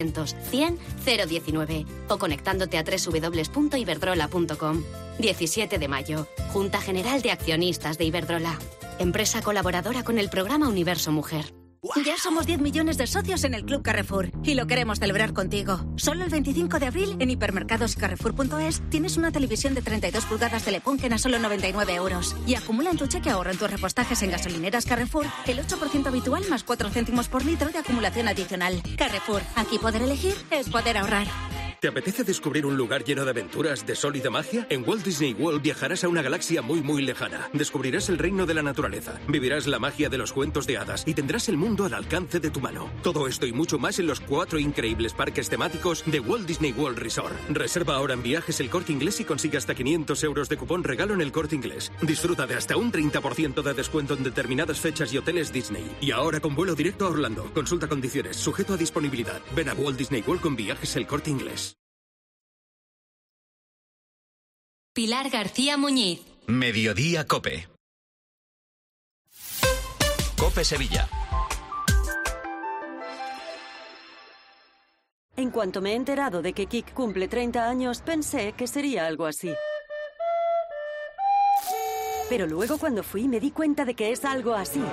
100 019 o conectándote a www.iberdrola.com. 17 de mayo. Junta General de Accionistas de Iberdrola. Empresa colaboradora con el programa Universo Mujer. Ya somos 10 millones de socios en el Club Carrefour y lo queremos celebrar contigo. Solo el 25 de abril en hipermercados y carrefour.es tienes una televisión de 32 pulgadas Telefunken a solo 99 euros. Y acumula en tu cheque ahorro en tus repostajes en gasolineras Carrefour el 8% habitual más 4 céntimos por litro de acumulación adicional. Carrefour, aquí poder elegir es poder ahorrar. ¿Te apetece descubrir un lugar lleno de aventuras, de sol y de magia? En Walt Disney World viajarás a una galaxia muy muy lejana. Descubrirás el reino de la naturaleza, vivirás la magia de los cuentos de hadas y tendrás el mundo al alcance de tu mano. Todo esto y mucho más en los 4 increíbles parques temáticos de Walt Disney World Resort. Reserva ahora en Viajes El Corte Inglés y consigue hasta 500 euros de cupón regalo en El Corte Inglés. Disfruta de hasta un 30% de descuento en determinadas fechas y hoteles Disney. Y ahora con vuelo directo a Orlando. Consulta condiciones, sujeto a disponibilidad. Ven a Walt Disney World con Viajes El Corte Inglés. Pilar García Muñiz. Mediodía Cope. Cope Sevilla. En cuanto me he enterado de que Kik cumple 30 años, pensé que sería algo así. Pero luego cuando fui me di cuenta de que es algo así.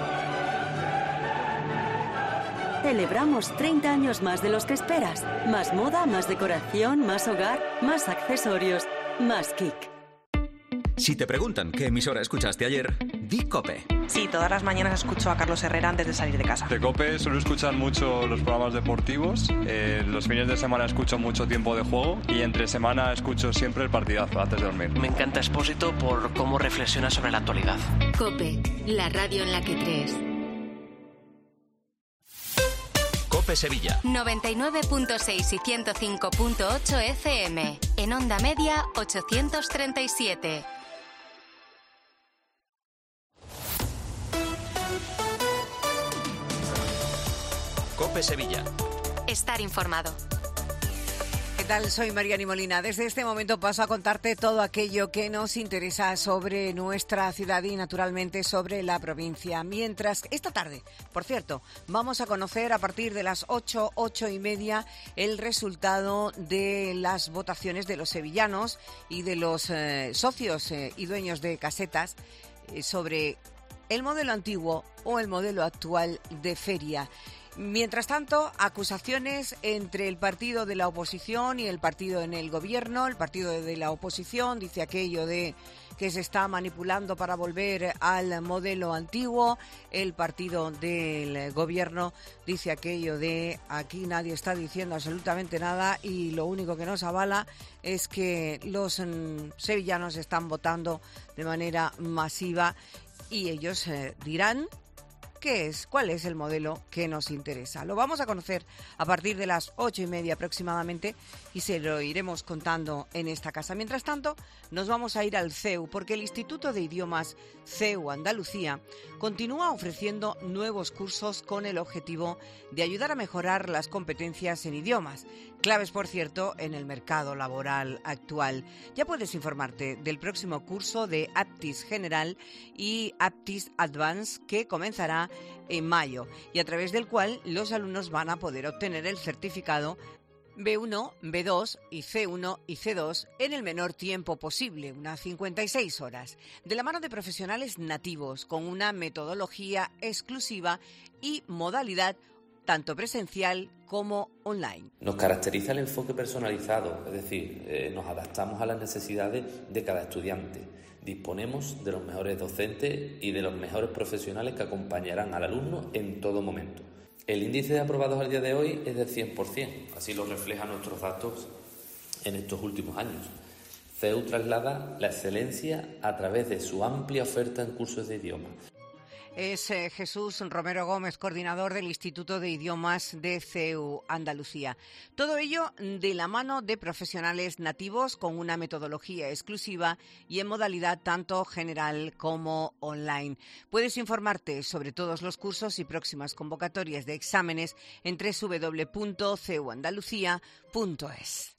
Celebramos 30 años más de los que esperas. Más moda, más decoración, más hogar, más accesorios. Más Kik. Si te preguntan qué emisora escuchaste ayer, di Cope. Sí, todas las mañanas escucho a Carlos Herrera antes de salir de casa. De Cope suelo escuchar mucho los programas deportivos. Los fines de semana escucho mucho Tiempo de Juego y entre semana escucho siempre el partidazo antes de dormir. Me encanta Expósito por cómo reflexiona sobre la actualidad. Cope, la radio en la que crees. Cope Sevilla. 99.6 y 105.8 FM. En onda media 837. Cope Sevilla. Estar informado. ¿Qué tal? Soy Mariani Molina. Desde este momento paso a contarte todo aquello que nos interesa sobre nuestra ciudad y, naturalmente, sobre la provincia. Mientras, esta tarde, por cierto, vamos a conocer a partir de las 8:30, el resultado de las votaciones de los sevillanos y de los socios y dueños de casetas sobre el modelo antiguo o el modelo actual de feria. Mientras tanto, acusaciones entre el partido de la oposición y el partido en el gobierno. El partido de la oposición dice aquello de que se está manipulando para volver al modelo antiguo. El partido del gobierno dice aquello de aquí nadie está diciendo absolutamente nada y lo único que nos avala es que los sevillanos están votando de manera masiva y ellos dirán ¿cuál es el modelo que nos interesa? Lo vamos a conocer a partir de las 8:30 aproximadamente y se lo iremos contando en esta casa. Mientras tanto, nos vamos a ir al CEU porque el Instituto de Idiomas CEU Andalucía continúa ofreciendo nuevos cursos con el objetivo de ayudar a mejorar las competencias en idiomas, claves, por cierto, en el mercado laboral actual. Ya puedes informarte del próximo curso de Aptis General y Aptis Advanced que comenzará en mayo y a través del cual los alumnos van a poder obtener el certificado B1, B2 y C1 y C2 en el menor tiempo posible, unas 56 horas, de la mano de profesionales nativos con una metodología exclusiva y modalidad tanto presencial como online. Nos caracteriza el enfoque personalizado, es decir, nos adaptamos a las necesidades de cada estudiante. Disponemos de los mejores docentes y de los mejores profesionales que acompañarán al alumno en todo momento. El índice de aprobados al día de hoy es del 100%, así lo reflejan nuestros datos en estos últimos años. CEU traslada la excelencia a través de su amplia oferta en cursos de idiomas. Es Jesús Romero Gómez, coordinador del Instituto de Idiomas de CEU Andalucía. Todo ello de la mano de profesionales nativos con una metodología exclusiva y en modalidad tanto general como online. Puedes informarte sobre todos los cursos y próximas convocatorias de exámenes en www.ceuandalucía.es.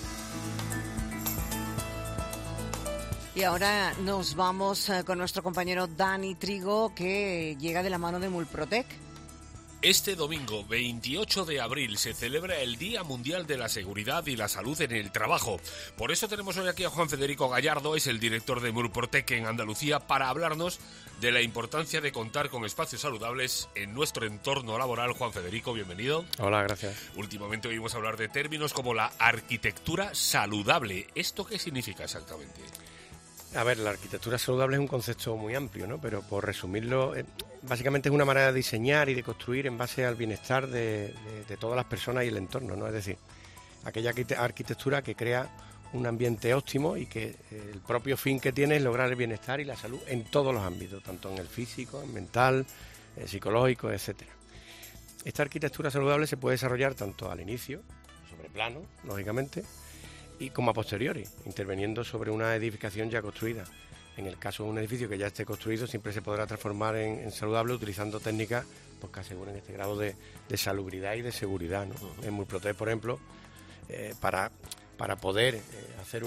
Y ahora nos vamos con nuestro compañero Dani Trigo, que llega de la mano de Mulprotec. Este domingo 28 de abril se celebra el Día Mundial de la Seguridad y la Salud en el Trabajo. Por eso tenemos hoy aquí a Juan Federico Gallardo, es el director de Murprotec en Andalucía, para hablarnos de la importancia de contar con espacios saludables en nuestro entorno laboral. Juan Federico, bienvenido. Hola, gracias. Últimamente oímos hablar de términos como la arquitectura saludable. ¿Esto qué significa exactamente? A ver, la arquitectura saludable es un concepto muy amplio, ¿no? Pero por resumirlo, básicamente es una manera de diseñar y de construir en base al bienestar de todas las personas y el entorno, ¿no? Es decir, aquella arquitectura que crea un ambiente óptimo y que el propio fin que tiene es lograr el bienestar y la salud en todos los ámbitos, tanto en el físico, en mental, psicológico, etcétera. Esta arquitectura saludable se puede desarrollar tanto al inicio, sobre plano, lógicamente, y como a posteriori, interviniendo sobre una edificación ya construida. En el caso de un edificio que ya esté construido, siempre se podrá transformar en saludable utilizando técnicas pues, que aseguren este grado de salubridad y de seguridad, ¿no? En Murprotec, por ejemplo, para poder hacer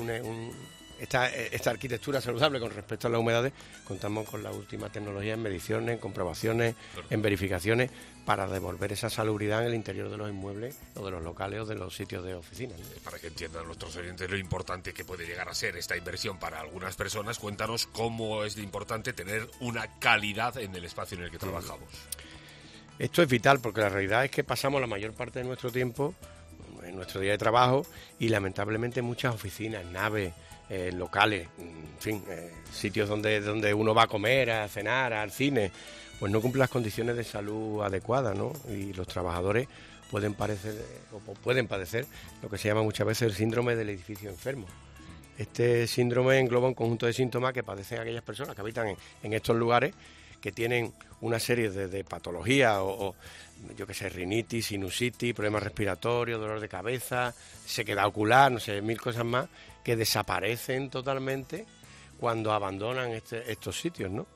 esta arquitectura saludable con respecto a las humedades, contamos con la última tecnología en mediciones, en comprobaciones, en verificaciones, para devolver esa salubridad en el interior de los inmuebles o de los locales o de los sitios de oficinas, ¿no? Para que entiendan nuestros oyentes lo importante que puede llegar a ser esta inversión para algunas personas, cuéntanos cómo es de importante tener una calidad en el espacio en el que trabajamos. Esto es vital porque la realidad es que pasamos la mayor parte de nuestro tiempo en nuestro día de trabajo y lamentablemente muchas oficinas, naves, locales, en fin, sitios donde uno va a comer, a cenar, al cine, pues no cumplen las condiciones de salud adecuadas, ¿no? Y los trabajadores pueden padecer lo que se llama muchas veces el síndrome del edificio enfermo. Este síndrome engloba un conjunto de síntomas que padecen aquellas personas que habitan en estos lugares, que tienen una serie de patologías o yo qué sé, rinitis, sinusitis, problemas respiratorios, dolor de cabeza, sequedad ocular, no sé, mil cosas más, que desaparecen totalmente cuando abandonan estos sitios, ¿no?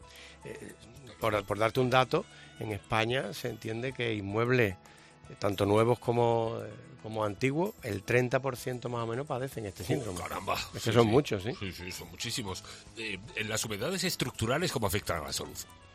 Por darte un dato, en España se entiende que inmuebles, tanto nuevos como antiguos, el 30% más o menos padecen este síndrome. ¡Caramba! Es que son muchos, ¿sí? Sí, son muchísimos. ¿En las humedades estructurales cómo afectan a la salud?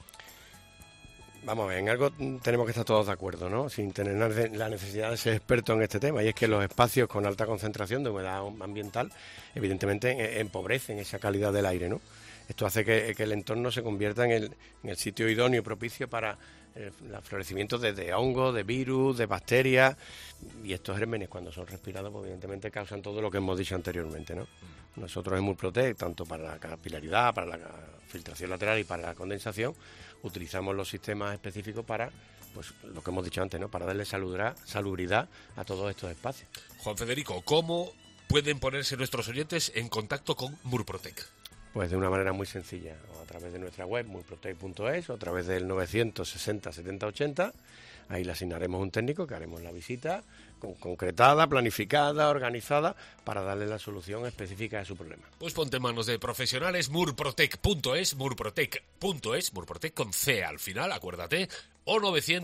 Vamos a ver, en algo tenemos que estar todos de acuerdo, ¿no? Sin tener la necesidad de ser expertos en este tema, y es que los espacios con alta concentración de humedad ambiental evidentemente empobrecen esa calidad del aire, ¿no? Esto hace que el entorno se convierta en el sitio idóneo y propicio para el florecimiento de hongos, de virus, de bacterias, y estos gérmenes cuando son respirados pues evidentemente causan todo lo que hemos dicho anteriormente, ¿no? Nosotros en Murprotec, tanto para la capilaridad, para la filtración lateral y para la condensación, utilizamos los sistemas específicos para, pues lo que hemos dicho antes, ¿no? Para darle salubridad a todos estos espacios. Juan Federico, ¿cómo pueden ponerse nuestros oyentes en contacto con Murprotec? Pues de una manera muy sencilla, o a través de nuestra web, murprotec.es, o a través del 960 70 80. Ahí le asignaremos un técnico que haremos la visita concretada, planificada, organizada, para darle la solución específica de su problema. Pues ponte en manos de profesionales. Murprotec.es, Murprotec con C al final, acuérdate, o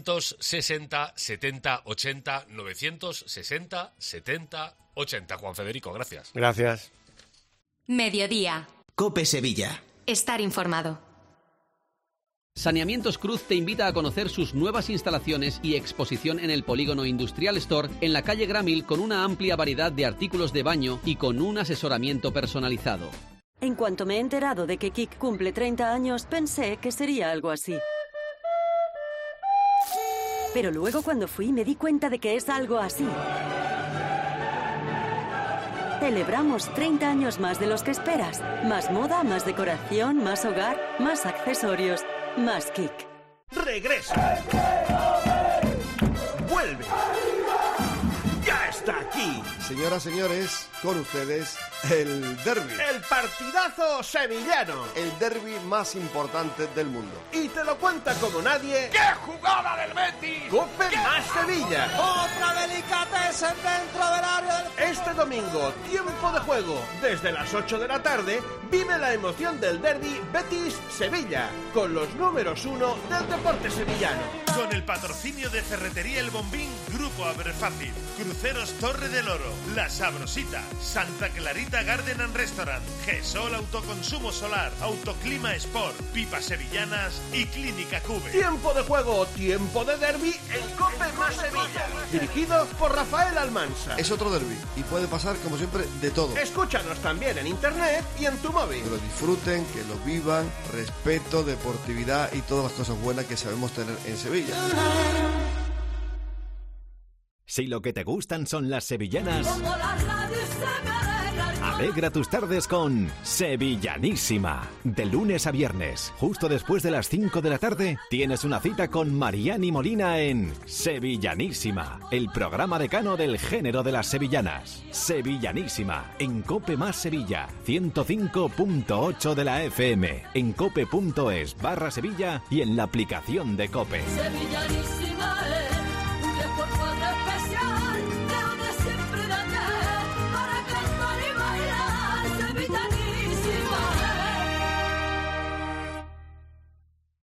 960 70 80, 960 70 80. Juan Federico, gracias. Gracias. Mediodía. COPE Sevilla. Estar informado. Saneamientos Cruz te invita a conocer sus nuevas instalaciones y exposición en el Polígono Industrial Store en la calle Gramil, con una amplia variedad de artículos de baño y con un asesoramiento personalizado. En cuanto me he enterado de que Kik cumple 30 años, pensé que sería algo así. Pero luego cuando fui me di cuenta de que es algo así. Celebramos 30 años más de los que esperas. Más moda, más decoración, más hogar, más accesorios, más Kik. ¡Regresa! ¡Vuelve! ¡Ya está aquí! Señoras, señores, con ustedes, el derbi. ¡El partidazo sevillano! El derbi más importante del mundo. Y te lo cuenta como nadie... ¡Qué jugada del Betis! ¡COPE más Sevilla! ¡Otra delicatessen dentro del área del... Este domingo, tiempo de juego. Desde las 8 de la tarde, vive la emoción del derbi Betis-Sevilla, con los números 1 del deporte sevillano. Con el patrocinio de Ferretería El Bombín, Grupo Grupo Abrefácil, Cruceros Torre del Oro, La Sabrosita, Santa Clarita Garden and Restaurant, GESOL Autoconsumo Solar, Autoclima Sport, Pipas Sevillanas y Clínica Cube. Tiempo de juego, tiempo de derbi en COPE más Sevilla. Dirigido por Rafael Almansa. Es otro derbi y puede pasar, como siempre, de todo. Escúchanos también en internet y en tu móvil. Que lo disfruten, que lo vivan, respeto, deportividad y todas las cosas buenas que sabemos tener en Sevilla. Si lo que te gustan son las sevillanas, alegra tus tardes con Sevillanísima. De lunes a viernes, justo después de las 5 de la tarde, tienes una cita con Mariani Molina en Sevillanísima, el programa decano del género de las sevillanas. Sevillanísima, en COPE más Sevilla, 105.8 de la FM, en cope.es/Sevilla y en la aplicación de COPE. Sevillanísima es un deporte especial.